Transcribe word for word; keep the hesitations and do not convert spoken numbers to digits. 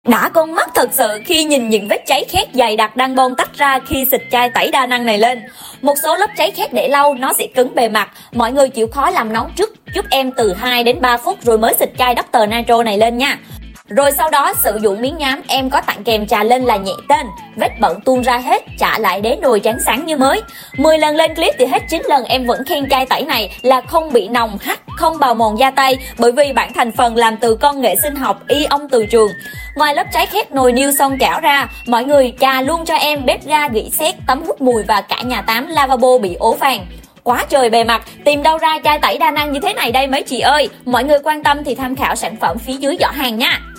Đã con mắt thật sự khi nhìn những vết cháy khét dày đặc đang bon tách ra khi xịt chai tẩy đa năng này lên. Một số lớp cháy khét để lâu nó sẽ cứng bề mặt. Mọi người chịu khó làm nóng trước giúp em từ hai đến ba phút rồi mới xịt chai Doctor Nitro này lên nha. Rồi sau đó sử dụng miếng nhám em có tặng kèm trà lên là nhẹ tên. Vết bẩn tuôn ra hết, trả lại đế nồi trắng sáng như mới. mười lần lên clip thì hết chín lần em vẫn khen chai tẩy này là không bị nồng hắt, không bào mòn da tay, bởi vì bản thành phần làm từ công nghệ sinh học ion từ trường. Ngoài lớp cháy khét nồi niêu son chảo ra, mọi người chà luôn cho em bếp ga gỉ sét, tấm hút mùi và cả nhà tắm lavabo bị ố vàng. Quá trời bề mặt, tìm đâu ra chai tẩy đa năng như thế này đây mấy chị ơi. Mọi người quan tâm thì tham khảo sản phẩm phía dưới giỏ hàng nha.